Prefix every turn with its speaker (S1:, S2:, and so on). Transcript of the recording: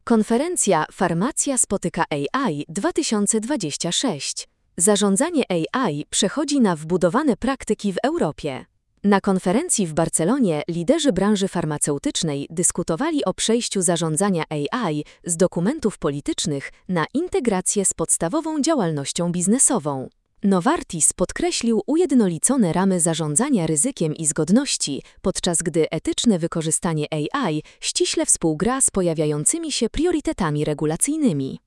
S1: Konferencja Farmacja spotyka AI 2026. Zarządzanie AI przechodzi na wbudowane praktyki w Europie. Na konferencji w Barcelonie liderzy branży farmaceutycznej dyskutowali o przejściu zarządzania AI z dokumentów politycznych na integrację z podstawową działalnością biznesową. Novartis podkreślił ujednolicone ramy zarządzania ryzykiem i zgodności, podczas gdy etyczne wykorzystanie AI ściśle współgra z pojawiającymi się priorytetami regulacyjnymi.